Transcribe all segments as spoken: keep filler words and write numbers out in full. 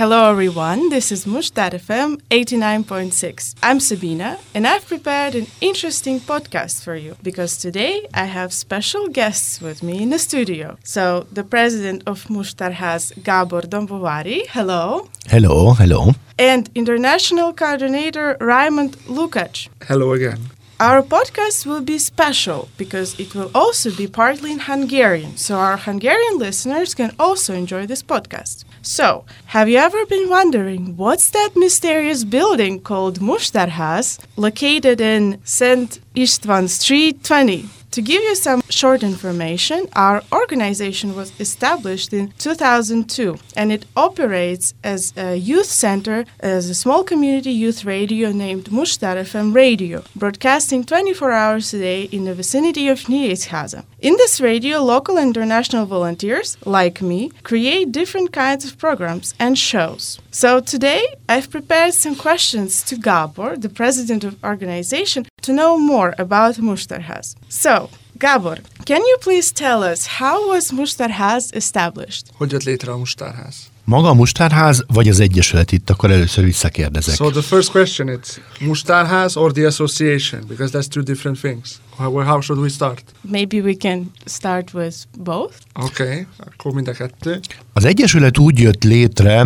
Hello everyone, this is Mustar F M eighty-nine point six. I'm Sabina and I've prepared an interesting podcast for you because today I have special guests with me in the studio. So the president of Mustarház, Gábor Dombovári, hello. Hello, hello. And international coordinator Raymond Lukács. Hello again. Our podcast will be special because it will also be partly in Hungarian, so our Hungarian listeners can also enjoy this podcast. So, have you ever been wondering what's that mysterious building called Mustarház, located in Saint István Street twenty? To give you some short information, our organization was established in two thousand two and it operates as a youth center, as a small community youth radio named Mustar F M Radio, broadcasting twenty-four hours a day in the vicinity of Nyíregyháza. In this radio, local and international volunteers, like me, create different kinds of programs and shows. So today, I've prepared some questions to Gábor, the president of the organization, to know more about Mustarház. So, Gábor, can you please tell us how was Mustarház established? Hogy jött létre a Mustarház? Maga a Mustarház, vagy az Egyesület? Itt akkor először visszakérdezek. So the first question is Mustarház or the association? Because that's two different things. How, how should we start? Maybe we can start with both. Okay, akkor mind a kettő. Az Egyesület úgy jött létre,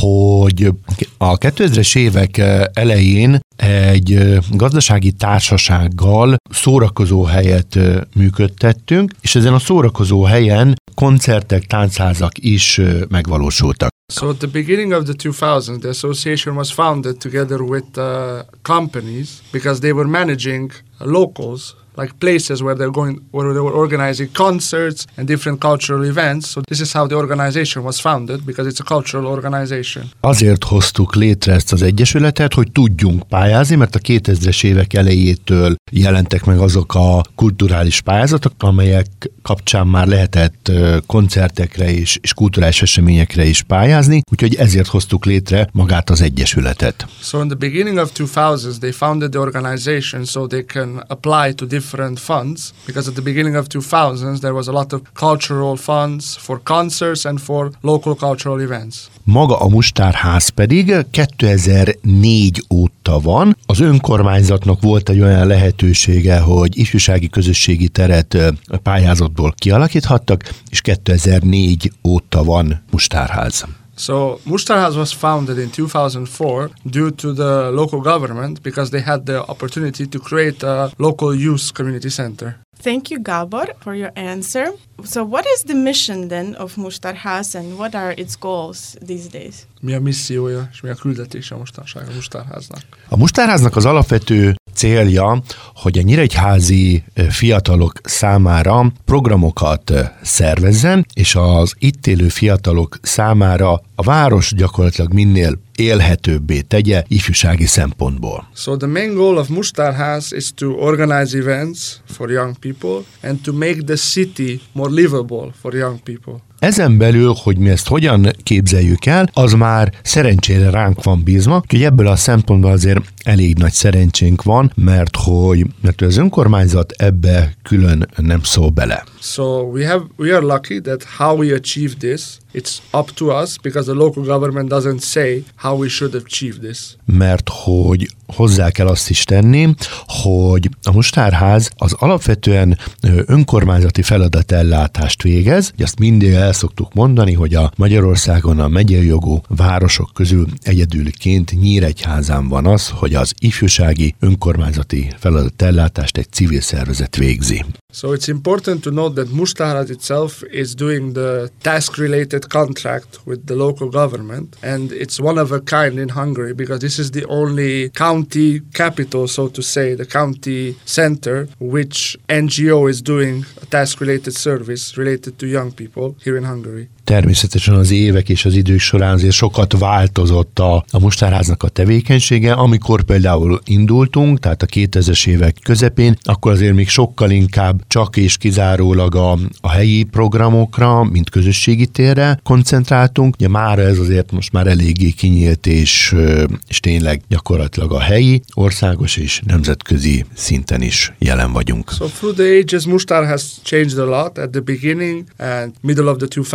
hogy a kétezres évek elején egy gazdasági társasággal szórakozó helyet működtettünk, és ezen a szórakozó helyen koncertek, táncházak is megvalósultak. So at the beginning of the two thousands, the association was founded together with uh, companies because they were managing locals, like places where they're going, where they were organizing concerts and different cultural events. So this is how the organization was founded, because it's a cultural organization. Azért hoztuk létre ezt az egyesületet, hogy tudjunk pályázni, mert a kétezres évek elejétől jelentek meg azok a kulturális pályázatok, amelyek kapcsán már lehetett koncertekre és, és kulturális eseményekre is pályázni, úgyhogy ezért hoztuk létre magát az egyesületet. So in the beginning of two thousands, they founded the organization so they can apply to different funds, because at the beginning of two thousands there was a lot of cultural funds for concerts and for local cultural events. Maga a Mustarház pedig kétezer-négy óta van. Az önkormányzatnak volt egy olyan lehetősége, hogy ifjúsági közösségi teret pályázatból kialakíthattak, és kétezer-négy óta van Mustarház. So Mustarház was founded in two thousand four due to the local government because they had the opportunity to create a local youth community center. Thank you, Gábor, for your answer. So what is the mission then of Mustarház and what are its goals these days? Mi a missziója és mi a küldetése mostanság a Mustarháznak? A Mustarháznak az alapvető célja, hogy a nyíregyházi fiatalok számára programokat szervezzen, és az itt élő fiatalok számára a város gyakorlatilag minél élhetőbbé tegye ifjúsági szempontból. So the main goal of Mustarház is to organize events for young people and to make the city more livable for young people. Ezen belül, hogy mi ezt hogyan képzeljük el, az már szerencsére ránk van bízva, úgyhogy ebből a szempontból azért elég nagy szerencsénk van, mert hogy mert az önkormányzat ebbe külön nem szól bele. So we have we are lucky that how we achieve this, it's up to us because the local government doesn't say how we should achieve this. Mert hogy hozzá kell azt is tenni, hogy a Mustarház az alapvetően önkormányzati feladatellátást végez, azt mindig el szoktuk mondani, hogy a Magyarországon a megyei jogú városok közül egyedüliként Nyíregyházán van az, hogy az ifjúsági önkormányzati feladatellátást egy civil szervezet végzi. So it's important to note that Mustarház itself is doing the task-related contract with the local government, and it's one of a kind in Hungary because this is the only county capital, so to say, the county center, which N G O is doing a task-related service related to young people here in Hungary. Természetesen az évek és az idők során azért sokat változott a, a Mustarháznak a tevékenysége. Amikor például indultunk, tehát a kétezres évek közepén, akkor azért még sokkal inkább csak és kizárólag a, a helyi programokra, mint közösségi térre koncentráltunk. Ugye már ez azért most már eléggé kinyílt, és, és tényleg gyakorlatilag a helyi, országos és nemzetközi szinten is jelen vagyunk. So through the ages, Mustar has changed a lot. At the beginning and middle of the two thousands,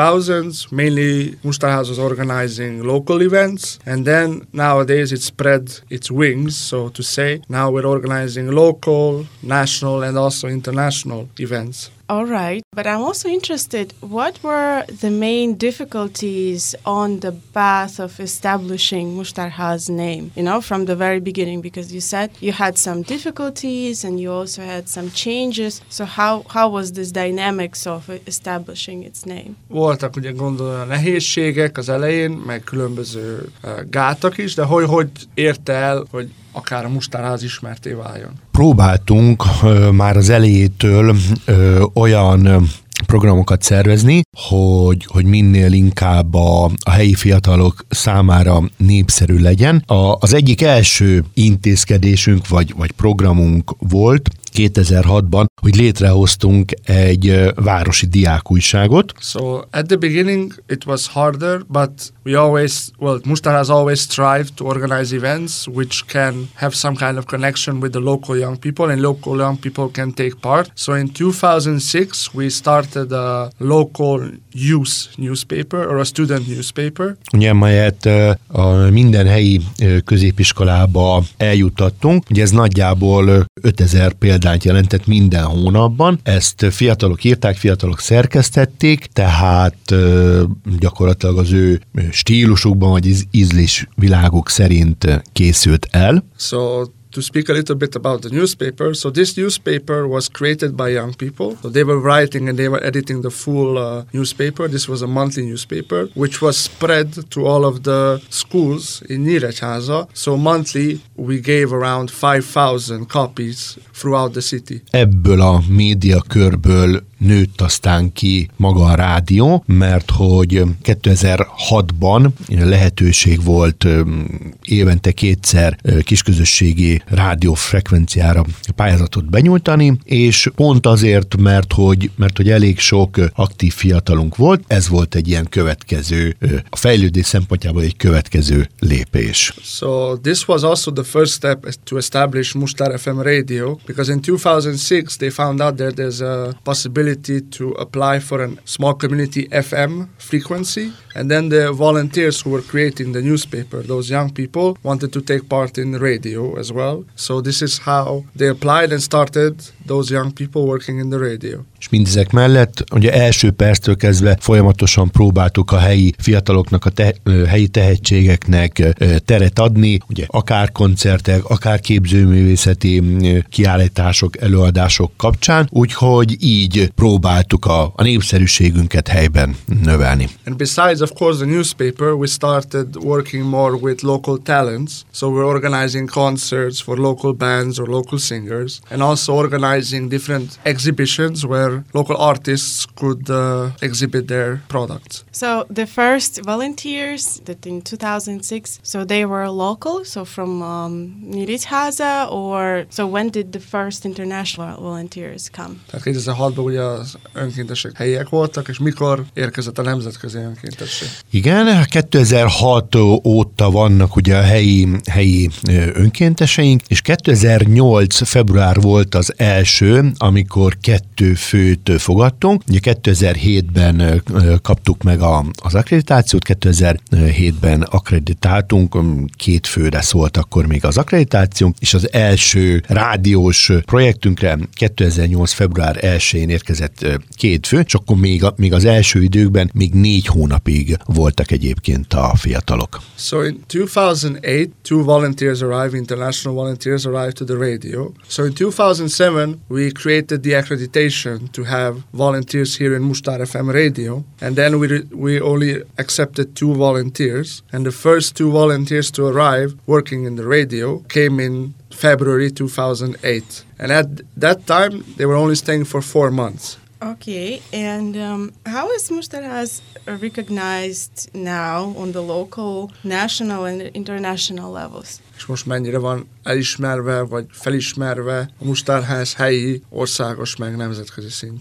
exhibitions. Mainly, Mustarház was organizing local events, and then nowadays it spread its wings, so to say. Now we're organizing local, national, and also international events. All right, but I'm also interested, what were the main difficulties on the path of establishing Mustarház name, you know, from the very beginning? Because you said you had some difficulties and you also had some changes. So how, how was this dynamics of establishing its name? Voltak ugye gondolom nehézségek az elején, meg különböző uh, gátak is, de hogy, hogy érte el, hogy akár a Mustarház ismerté váljon? Próbáltunk ö, már az elejétől ö, olyan ö, programokat szervezni, hogy, hogy minél inkább a, a helyi fiatalok számára népszerű legyen. A, az egyik első intézkedésünk vagy, vagy programunk volt kétezer-hatban, hogy létrehoztunk egy városi diákújságot. So at the beginning it was harder, but we always, well, Mustarház always strived to organize events which can have some kind of connection with the local young people, and local young people can take part. So in two thousand six we started a local youth newspaper, or a student newspaper. Ugye, melyet a minden helyi középiskolába eljuttattunk. Ugye ez nagyjából ötezer példányt jelentett minden hónapban. Ezt fiatalok írták, fiatalok szerkesztették, tehát gyakorlatilag az ő stílusukban, vagy ízlésviláguk szerint készült el. So to speak a little bit about the newspaper. So this newspaper was created by young people. So they were writing and they were editing the full uh, newspaper. This was a monthly newspaper, which was spread to all of the schools in Nyíregyháza. So monthly we gave around five thousand copies throughout the city. Ebből a médiakörből nőtt aztán ki maga a rádió, mert hogy kétezer-hatban lehetőség volt évente kétszer kisközösségi rádiófrekvenciára pályázatot benyújtani, és pont azért, mert hogy, mert hogy elég sok aktív fiatalunk volt, ez volt egy ilyen következő, a fejlődés szempontjából egy következő lépés. So this was also the first step to establish Mustar ef em radio, because in two thousand six they found out that there's a possibility to apply for a small community F M frequency, and then the volunteers who were creating the newspaper, those young people, wanted to take part in the radio as well. So this is how they applied and started those young people working in the radio. És mindezek mellett ugye első perctől kezdve folyamatosan próbáltuk a helyi fiataloknak, a te, helyi tehetségeknek teret adni, ugye akár koncertek, akár képzőművészeti kiállítások, előadások kapcsán, úgyhogy így próbáltuk a, a népszerűségünket helyben növelni. And besides, of course, the newspaper, we started working more with local talents. So we're organizing concerts for local bands or local singers, and also organizing different exhibitions where local artists could uh, exhibit their products. So the first volunteers that in two thousand six, so they were local, so from um, Nyíregyháza, or so when did the first international volunteers come? Tehát kétezer-hatban ugye az önkéntesek helyiek voltak, és mikor érkezett a nemzetközi önkéntesség? Igen, kétezer-hat óta vannak ugye a helyi, helyi önkénteseink, és kétezer-nyolc február volt az első, amikor kettő főt fogadtunk. Ugye kétezer-hétben kaptuk meg a, az akkreditációt, kétezer-hétben akkreditáltunk, két főre szólt akkor még az akkreditációnk, és az első rádiós projektünkre kétezer-nyolc február elsején érkezett két fő, és akkor még, még az első időkben még négy hónapig voltak egyébként a fiatalok. So in two thousand eight, two volunteers arrived, international volunteers arrived to the radio. So in two thousand seven, we created the accreditation to have volunteers here in Mustar ef em radio, and then we re- we only accepted two volunteers, and the first two volunteers to arrive working in the radio came in February two thousand eight, and at that time they were only staying for four months. Okay, and um, how is Mustarház recognized now on the local, national and international levels? És most mennyire van elismerve, vagy felismerve a Mustarház helyi, országos, meg nemzetközi szinten?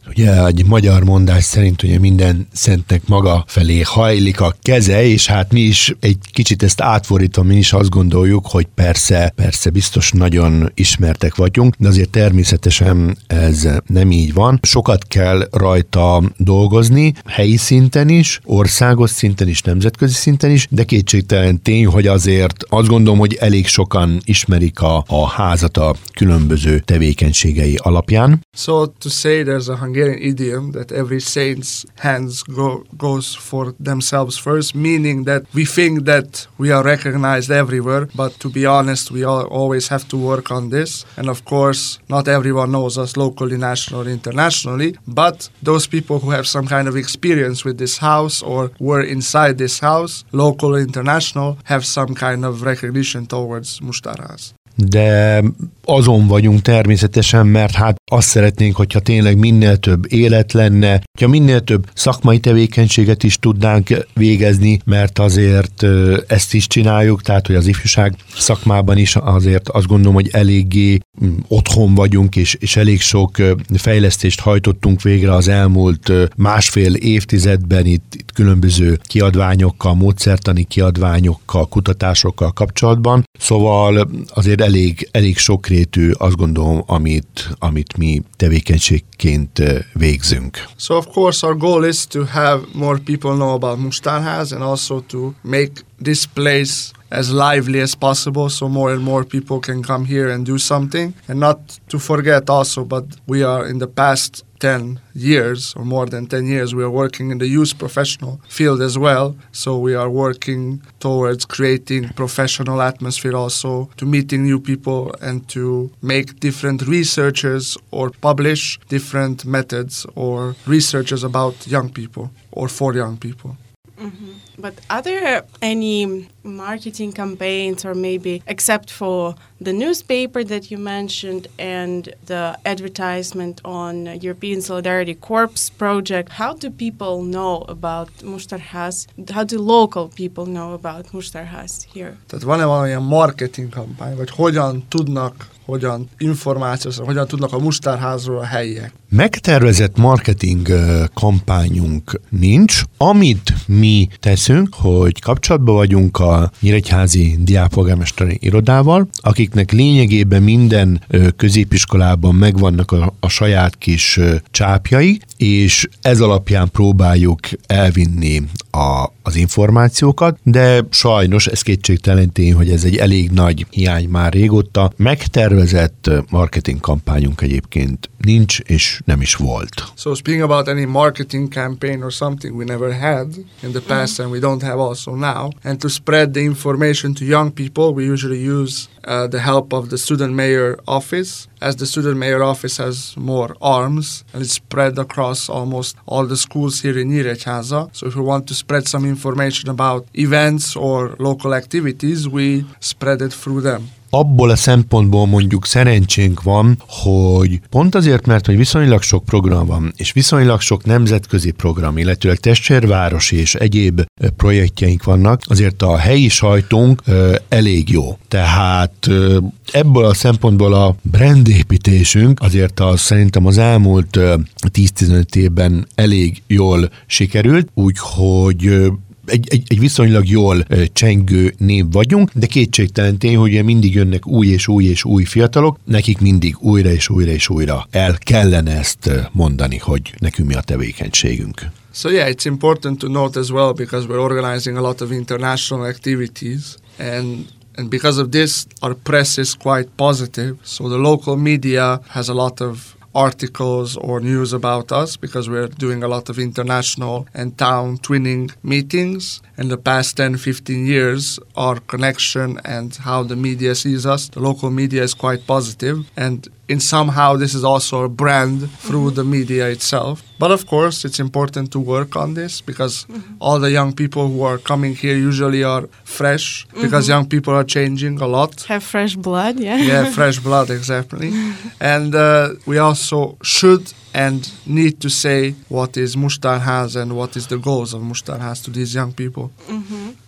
Ugye egy magyar mondás szerint ugye minden szentnek maga felé hajlik a keze, és hát mi is egy kicsit ezt átfordítva mi is azt gondoljuk, hogy persze, persze biztos nagyon ismertek vagyunk, de azért természetesen ez nem így van. Sokat kell rajta dolgozni, helyi szinten is, országos szinten is, nemzetközi szinten is, de kétségtelen tény, hogy azért azt gondolom, hogy elég sokan ismerik a, a házat a különböző tevékenységei alapján. So to say, there's a Hungarian idiom that every saint's hands go, goes for themselves first, meaning that we think that we are recognized everywhere, but to be honest, we all, always have to work on this. And of course, not everyone knows us locally, nationally, internationally, but those people who have some kind of experience with this house or were inside this house, local or international, have some kind of recognition towards Mustarház. De azon vagyunk természetesen, mert hát azt szeretnénk, hogyha tényleg minél több élet lenne, hogyha minél több szakmai tevékenységet is tudnánk végezni, mert azért ezt is csináljuk, tehát hogy az ifjúság szakmában is azért azt gondolom, hogy eléggé otthon vagyunk, és, és elég sok fejlesztést hajtottunk végre az elmúlt másfél évtizedben itt, itt különböző kiadványokkal, módszertani kiadványokkal, kutatásokkal kapcsolatban. Szóval azért elég, elég sokrétű, azt gondolom, amit, amit mi tevékenységként végzünk. So of course our goal is to have more people know about Mustarház and also to make this place as lively as possible so more and more people can come here and do something. And not to forget also, but we are in the past ten years or more than ten years, we are working in the youth professional field as well. So we are working towards creating professional atmosphere also, to meeting new people and to make different researchers or publish different methods or researches about young people or for young people. Mm-hmm. But are there any marketing campaigns, or maybe except for the newspaper that you mentioned and the advertisement on European Solidarity Corps project, how do people know about Mustarház? How do local people know about Mustarház here? Tehát van-e valamilyen marketing kampány, vagy hogyan tudnak, hogyan információt, hogyan tudnak a Mustarházról a helyiek? Megtervezett marketing kampányunk nincs. Amit mi teszünk, hogy kapcsolatban vagyunk a nyíregyházi diákpolgármesteri irodával, akiknek lényegében minden középiskolában megvannak a, a saját kis csápjai, és ez alapján próbáljuk elvinni a, az információkat, de sajnos ez kétségtelen tény, hogy ez egy elég nagy hiány már régóta. Megtervezett marketing kampányunk egyébként nincs, és nem is volt. So speaking about any marketing campaign or something we never had in the past and we don't have also now, and to spread the information to young people, we usually use uh, the help of the student mayor office, as the student mayor office has more arms and it's spread across almost all the schools here in Nyíregyháza. So if we want to spread some information about events or local activities, we spread it through them. Abból a szempontból mondjuk szerencsénk van, hogy pont azért, mert hogy viszonylag sok program van, és viszonylag sok nemzetközi program, illetőleg testvérvárosi és egyéb projektjeink vannak, azért a helyi sajtónk ö, elég jó. Tehát ö, ebből a szempontból a brandépítésünk azért az, szerintem az elmúlt ö, tíz-tizenöt évben elég jól sikerült, úgyhogy ö, Egy, egy, egy viszonylag jól ö, csengő név vagyunk, de kétségtelen tény, hogy mindig jönnek új és új és új fiatalok, nekik mindig újra és újra és újra el kellene ezt mondani, hogy nekünk mi a tevékenységünk. So yeah, it's important to note as well, because we're organizing a lot of international activities, and and because of this, our press is quite positive. So the local media has a lot of articles or news about us, because we're doing a lot of international and town twinning meetings. In the past ten, fifteen years, our connection and how the media sees us, the local media is quite positive. And in somehow this is also a brand through the media itself. But of course, it's important to work on this, because mm-hmm. all the young people who are coming here usually are fresh, because mm-hmm. young people are changing a lot. Have fresh blood, yeah. Yeah, fresh blood, exactly. And uh, we also should and need to say what is Mustarház and what is the goals of Mustarház to these young people. Mm-hmm.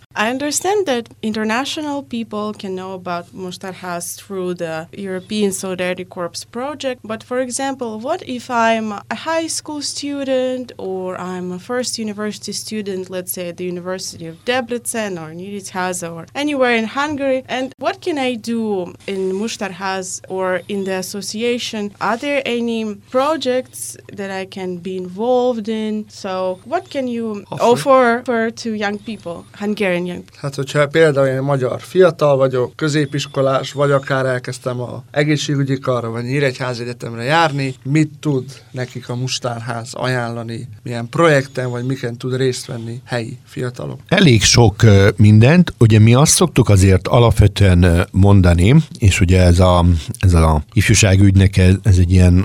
I understand that international people can know about Mustarház through the European Solidarity Corps project, but for example, what if I'm a high school student or I'm a first university student, let's say at the University of Debrecen or Nyíregyháza or anywhere in Hungary, and what can I do in Mustarház or in the association? Are there any projects that I can be involved in? So what can you offer, offer to young people, Hungarian young people? Hát, hogyha például én magyar fiatal vagyok, középiskolás, vagy akár elkezdtem a egészségügyi karra, vagy Nyíregyháza Egyetemre járni, mit tud nekik a Mustarház ajánlani, milyen projekten, vagy miken tud részt venni helyi fiatalok? Elég sok mindent, ugye mi azt szoktuk azért alapvetően mondani, és ugye ez a, ez a ifjúságügynek ez, ez egy ilyen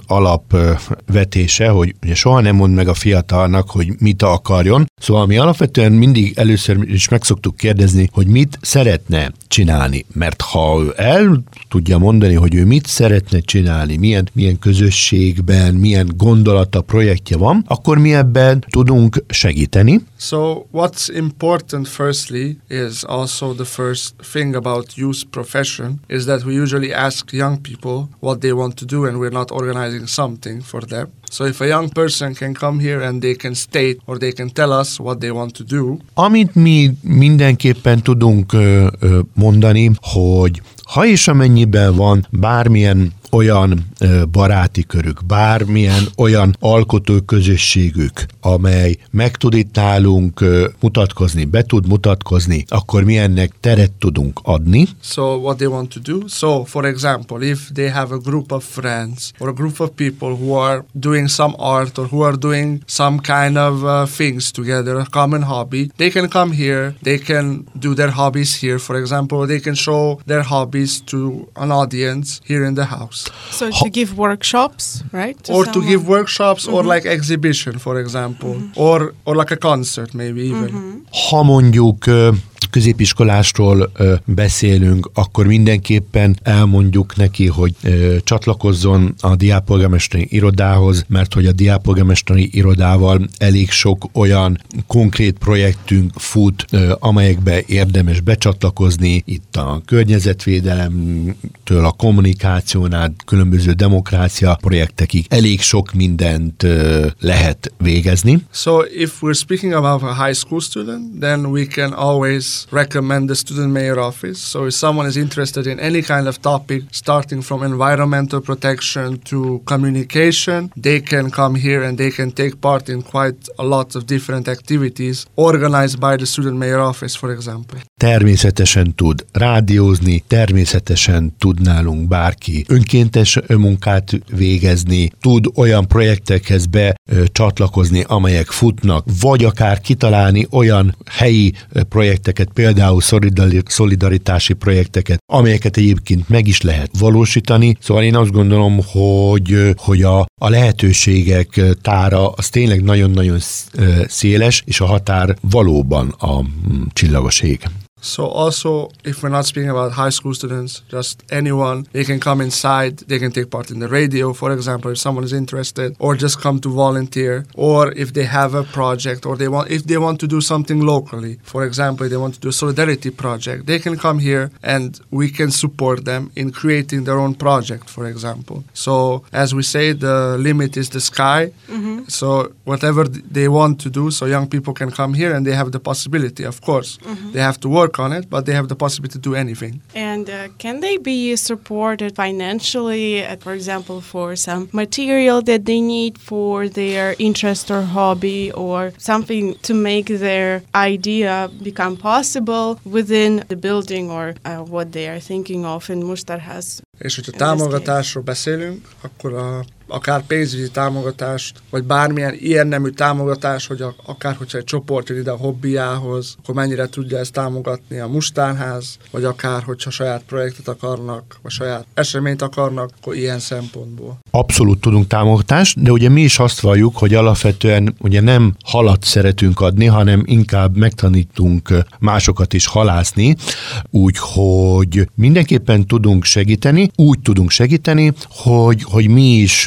alapvetése, hogy ugye soha nem mond meg a fiatalnak, hogy mit akarjon, szóval mi alapvetően mindig először is meg szoktuk kérdezni, hogy mit szeretne csinálni, mert ha ő el tudja mondani, hogy ő mit szeretne csinálni, milyen, milyen közösségben, milyen gondolata, projektje van, akkor mi ebben tudunk segíteni. So what's important firstly is also the first thing about youth profession is that we usually ask young people what they want to do and we're not organizing something for them. So if a young person can come here and they can state or they can tell us what they want to do. Amit mi mindenképpen tudunk ö, ö, mondani, hogy ha és amennyiben van bármilyen olyan ö, baráti körük, bármilyen olyan alkotóközösségük, amely meg tud itt nálunk ö, mutatkozni, be tud mutatkozni, akkor mi ennek teret tudunk adni. So what they want to do? So for example, if they have a group of friends or a group of people who are doing some art or who are doing some kind of uh, things together, a common hobby, they can come here, they can do their hobbies here. For example, they can show their hobbies to an audience here in the house. So to give workshops, right? To or someone. to give workshops Mm-hmm. or like exhibition, for example, mm-hmm. or or like a concert maybe even. Mm-hmm. Ha mondjuk középiskolásról ö, beszélünk, akkor mindenképpen elmondjuk neki, hogy ö, csatlakozzon a diákpolgármesteri irodához, mert hogy a diákpolgármesteri irodával elég sok olyan konkrét projektünk fut, ö, amelyekbe érdemes becsatlakozni, itt a környezetvédelemtől a kommunikáción át különböző demokrácia projektekig elég sok mindent ö, lehet végezni. So if we're speaking about a high school student, then we can always recommend the student mayor office. So if someone is interested in any kind of topic, starting from environmental protection to communication, they can come here and they can take part in quite a lot of different activities organized by the student mayor office, for example. Természetesen tud rádiózni, természetesen tud nálunk bárki önkéntes munkát végezni, tud olyan projektekhez becsatlakozni, amelyek futnak, vagy akár kitalálni olyan helyi projekteket, például szolidaritási projekteket, amelyeket egyébként meg is lehet valósítani. Szóval én azt gondolom, hogy, hogy a, a lehetőségek tára az tényleg nagyon-nagyon széles, és a határ valóban a csillagos ég. So also, if we're not speaking about high school students, just anyone, they can come inside, they can take part in the radio, for example, if someone is interested, or just come to volunteer, or if they have a project, or they want, if they want to do something locally, for example, if they want to do a solidarity project, they can come here and we can support them in creating their own project, for example. So, as we say, the limit is the sky. Mm-hmm. So, whatever they want to do, so young people can come here and they have the possibility, of course. Mm-hmm. They have to work on it, but they have the possibility to do anything. And uh, can they be supported financially, uh, for example, for some material that they need for their interest or hobby, or something to make their idea become possible within the building or uh, what they are thinking of in Mustarház? És hogyha támogatásról beszélünk, akkor a akár pénzügyi támogatást, vagy bármilyen ilyen nemű támogatás, hogy a, akár hogyha egy csoport jön ide a hobbiához, akkor mennyire tudja ezt támogatni a Mustarház, vagy akár hogyha saját projektet akarnak, vagy saját eseményt akarnak, akkor ilyen szempontból. Abszolút tudunk támogatást, de ugye mi is azt valljuk, hogy alapvetően ugye nem halat szeretünk adni, hanem inkább megtanítunk másokat is halászni, úgyhogy mindenképpen tudunk segíteni, úgy tudunk segíteni, hogy, hogy mi is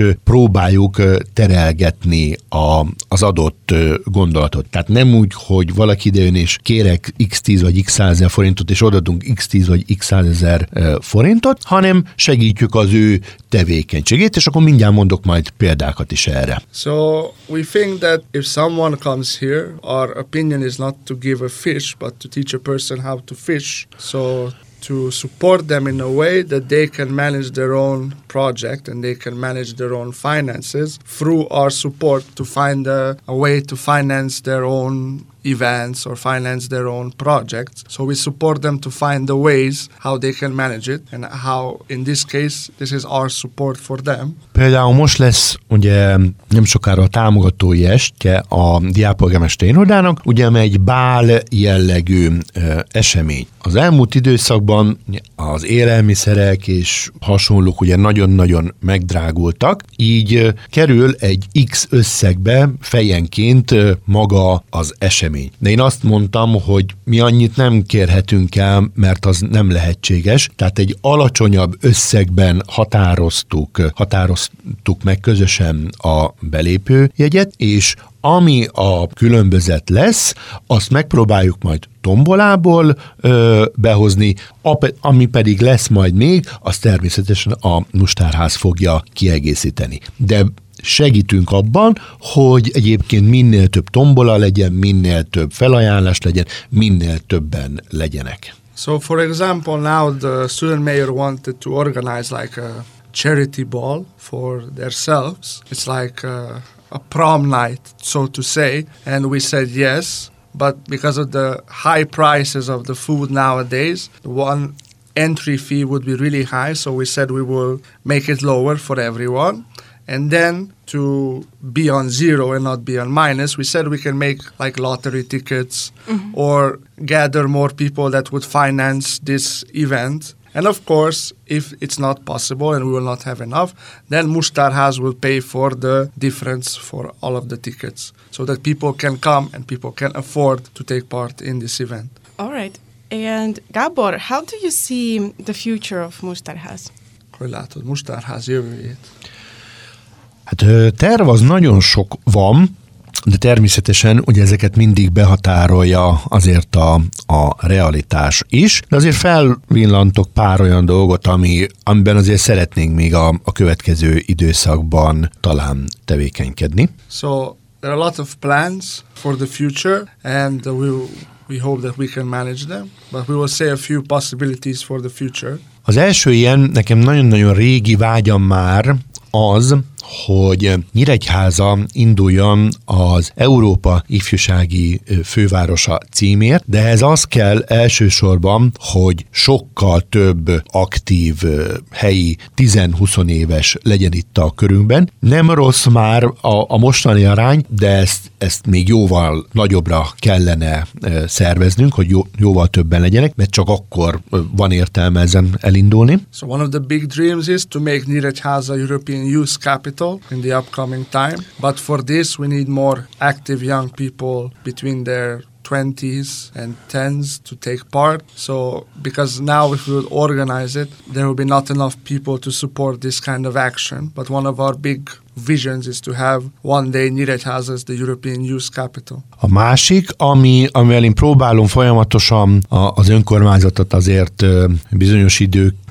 próbáljuk terelgetni a, az adott gondolatot. Tehát nem úgy, hogy valaki idejön és kérek x tíz vagy x százezer forintot, és odadunk x tíz vagy x százezer forintot, hanem segítjük az ő tevékenységét, és akkor mindjárt mondok majd példákat is erre. So we think that if someone comes here, our opinion is not to give a fish, but to teach a person how to fish. So to support them in a way that they can manage their own project and they can manage their own finances through our support to find a, a way to finance their own events or finance their own projects. So we support them to find the ways how they can manage it, and how, in this case, this is our support for them. Például most lesz ugye nem sokára a támogatói estje a diákpolgármester irodának, ugye amely egy bál jellegű ö, esemény. Az elmúlt időszakban az élelmiszerek és hasonlók ugye nagyon-nagyon megdrágultak, így ö, kerül egy X összegbe fejenként ö, maga az esemény. De én azt mondtam, hogy mi annyit nem kérhetünk el, mert az nem lehetséges. Tehát egy alacsonyabb összegben határoztuk, határoztuk meg közösen a belépőjegyet, és ami a különbözet lesz, azt megpróbáljuk majd tombolából ö, behozni, a, ami pedig lesz majd még, azt természetesen a Mustárház fogja kiegészíteni. De segítünk abban, hogy egyébként minél több tombola legyen, minél több felajánlás legyen, minél többen legyenek. So for example, now the student mayor wanted to organize like a charity ball for themselves. It's like a, a prom night, so to say, and we said yes, but because of the high prices of the food nowadays, the one entry fee would be really high, so we said we will make it lower for everyone. And then to be on zero and not be on minus, we said we can make like lottery tickets mm-hmm. or gather more people that would finance this event. And of course, if it's not possible and we will not have enough, then Mustárház will pay for the difference for all of the tickets so that people can come and people can afford to take part in this event. All right. And Gábor, how do you see the future of Mustárház? Hogy látod Mustárház jövőjét? Hát terv az nagyon sok van, de természetesen ugye ezeket mindig behatárolja azért a, a realitás is, de azért felvillantok pár olyan dolgot, ami, amiben azért szeretnénk még a, a következő időszakban talán tevékenykedni. So there are a lot of plans for the future, and we we hope that we can manage them, but we will say a few possibilities for the future. Az első ilyen, nekem nagyon-nagyon régi vágyam már az, hogy Nyíregyháza induljon az Európa ifjúsági fővárosa címért, de ehhez az kell elsősorban, hogy sokkal több aktív helyi tíz-húsz éves legyen itt a körünkben. Nem rossz már a, a mostani arány, de ezt, ezt még jóval nagyobbra kellene szerveznünk, hogy jó, jóval többen legyenek, mert csak akkor van értelme ezen elindulni. So one of the big dreams is to make Nyíregyháza European Youth Capital in the upcoming time, but for this we need more active young people between their twenties and tens to take part. So because now if we would organize it, there will be not enough people to support this kind of action. But one of our big visions is to have one day Nyíregyháza as the European Youth Capital. A másik, ami, amivel én próbálom folyamatosan az önkormányzatot azért bizonyos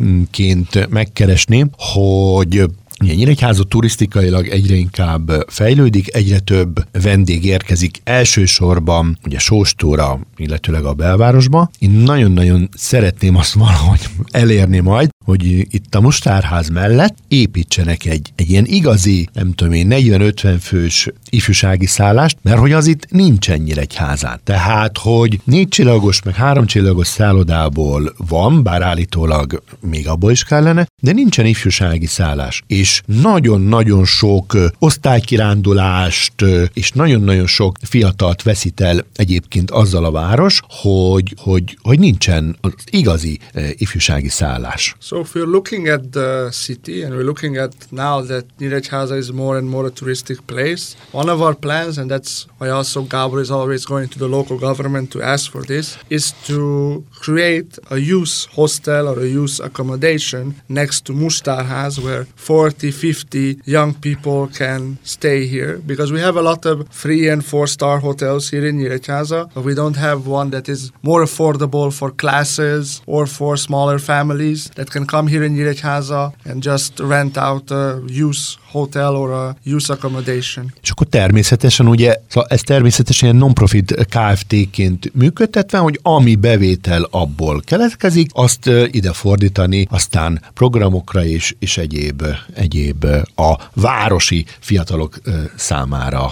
időként megkeresni, hogy ugye Nyíregyháza turisztikailag egyre inkább fejlődik, egyre több vendég érkezik elsősorban ugye Sóstóra, illetőleg a belvárosba. Én nagyon-nagyon szeretném azt valahogy elérni majd, hogy itt a Mustárház mellett építsenek egy, egy ilyen igazi, nem tudom én, negyven-ötven fős ifjúsági szállást, mert hogy az itt nincsen Nyíregyházán. Tehát, hogy négy csillagos, meg három csillagos szállodából van, bár állítólag még abból is kellene, de nincsen ifjúsági szállás. És nagyon-nagyon sok osztálykirándulást és nagyon-nagyon sok fiatalt veszít el egyébként azzal a város, hogy, hogy, hogy nincsen az igazi ifjúsági szállás. So if we're looking at the city and we're looking at now that Nyíregyháza is more and more a touristic place, one of our plans, and that's why also Gábor is always going to the local government to ask for this, is to create a youth hostel or a youth accommodation next to Mustárház where forty forty, fifty young people can stay here, because we have a lot of three and four star hotels here in Nyíregyháza, but we don't have one that is more affordable for classes or for smaller families that can come here in Nyíregyháza and just rent out a youth hotel or a youth accommodation. És akkor természetesen ugye, szóval ez természetesen ilyen non-profit ká ef té-ként működtetve, hogy ami bevétel abból keletkezik, azt ide fordítani, aztán programokra és, és egyéb, egyéb a városi fiatalok számára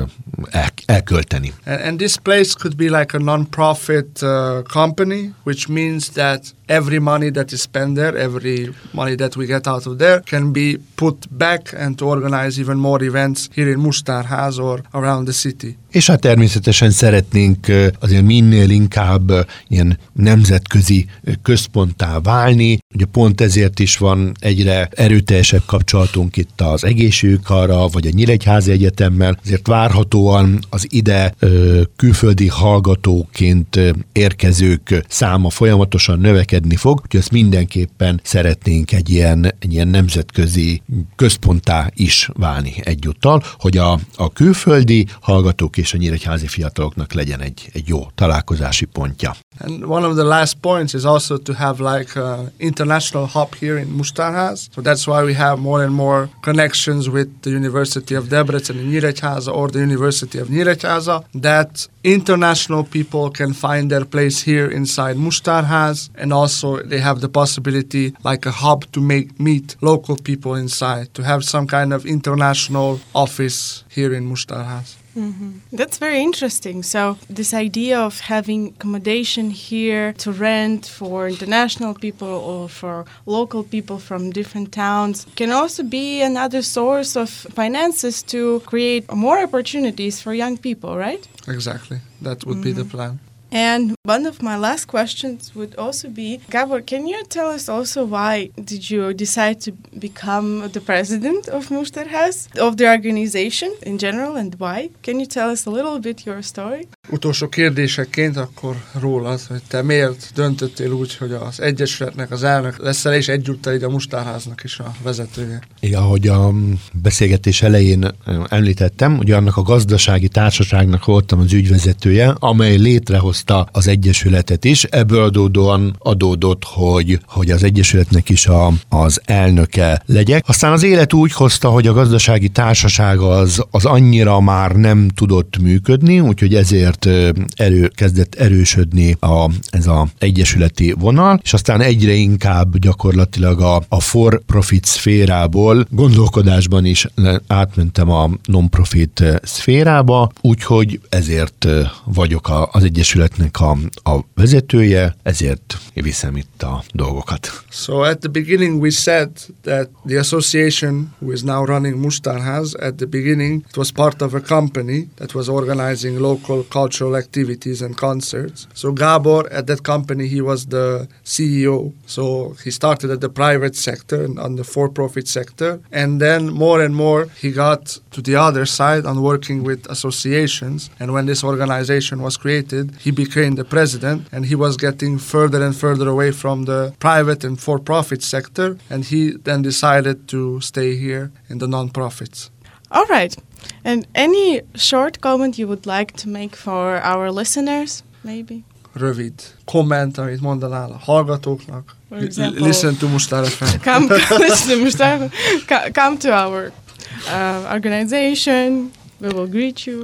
el, elkölteni. And, and this place could be like a non-profit uh, company, which means that every money that is spent there, every money that we get out of there can be put back and to organize even more events here in Mustárház or around the city. És hát természetesen szeretnénk azért minél inkább ilyen nemzetközi központtá válni. Ugye pont ezért is van egyre erőteljesebb kapcsolatunk itt az egészségügykarral, vagy a Nyíregyházi Egyetemmel. Azért várhatóan az ide külföldi hallgatóként érkezők száma folyamatosan növekedni fog, úgyhogy ezt mindenképpen szeretnénk egy ilyen, egy ilyen nemzetközi központtá is válni egyúttal, hogy a, a külföldi hallgatók és a nyíregyházi fiataloknak legyen egy, egy jó találkozási pontja. And one of the last points is also to have like an international hub here in Mustárház. So that's why we have more and more connections with the University of Debrecen in Nyíregyháza or the University of Nyíregyháza, that international people can find their place here inside Mustárház, and also they have the possibility like a hub to make meet local people inside, to have some kind of international office here in Mustárház. Mm-hmm. That's very interesting. So this idea of having accommodation here to rent for international people or for local people from different towns can also be another source of finances to create more opportunities for young people, right? Exactly. That would Mm-hmm. be the plan. And one of my last questions would also be, Gábor, can you tell us also why did you decide to become the president of Mustárház, of the organization in general, and why? Can you tell us a little bit your story? Utolsó kérdéseként akkor rólad, hogy te miért döntöttél úgy, hogy az Egyesületnek az elnök leszel, és egyúttal ide a Mustárháznak is a vezetője. Igen, ahogy a beszélgetés elején említettem, ugye annak a gazdasági társaságnak voltam az ügyvezetője, amely létrehozta az Egyesületet is. Ebből adódóan adódott, hogy, hogy az Egyesületnek is a, az elnöke legyek. Aztán az élet úgy hozta, hogy a gazdasági társaság az, az annyira már nem tudott működni, úgyhogy ezért erő, kezdett erősödni a, ez az egyesületi vonal, és aztán egyre inkább gyakorlatilag a, a for-profit szférából gondolkodásban is átmentem a non-profit szférába, úgyhogy ezért vagyok a, az Egyesületnek a, a vezetője, ezért viszem itt a dolgokat. So at the beginning we said that the association who is now running Mustárház, at the beginning it was part of a company that was organizing local cultural activities and concerts. So Gábor, at that company, he was the C E O. So he started at the private sector, on the for-profit sector, and then more and more he got to the other side on working with associations. And when this organization was created, he became the president, and he was getting further and further away from the private and for-profit sector, and he then decided to stay here in the non-profits. All right. And any short comment you would like to make for our listeners, maybe? Rövid komment, amit mondanál a hallgatóknak. For example, Listen to Mustára ef em. Come, listen to Mustár, come to our uh, organization. We will greet you.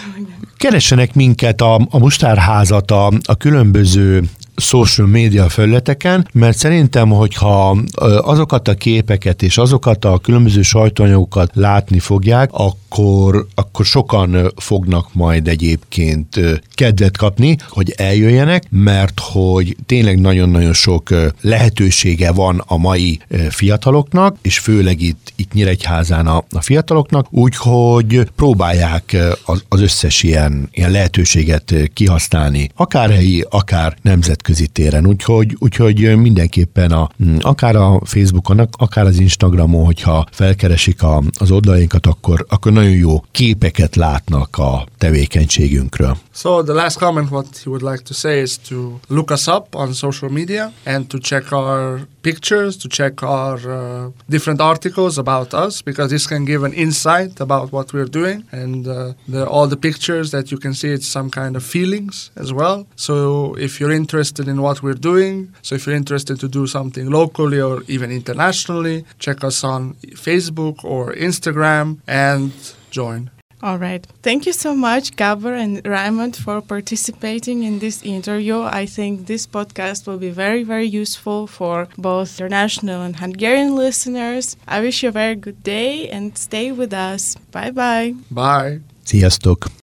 Keressenek minket a, a Mustárházat a, a különböző social media felületeken, mert szerintem, hogyha azokat a képeket és azokat a különböző sajtóanyagokat látni fogják, akkor, akkor sokan fognak majd egyébként kedvet kapni, hogy eljöjjenek, mert hogy tényleg nagyon-nagyon sok lehetősége van a mai fiataloknak, és főleg itt, itt Nyíregyházán a, a fiataloknak, úgyhogy próbálják az, az összes ilyen, ilyen lehetőséget kihasználni, akár helyi, akár nemzetközi nemzetközi téren. Úgyhogy, úgyhogy mindenképpen a, akár a Facebookon, akár az Instagramon, hogyha felkeresik a, az oldalainkat, akkor, akkor nagyon jó képeket látnak a tevékenységünkről. So the last comment what you would like to say is to look us up on social media and to check our pictures, to check our uh, different articles about us, because this can give an insight about what we're doing, and uh, the, all the pictures that you can see, it's some kind of feelings as well. So if you're interested in what we're doing, so if you're interested to do something locally or even internationally, check us on Facebook or Instagram and join. All right. Thank you so much, Gabor and Raymond, for participating in this interview. I think this podcast will be very, very useful for both international and Hungarian listeners. I wish you a very good day and stay with us. Bye-bye. Bye. Sziasztok!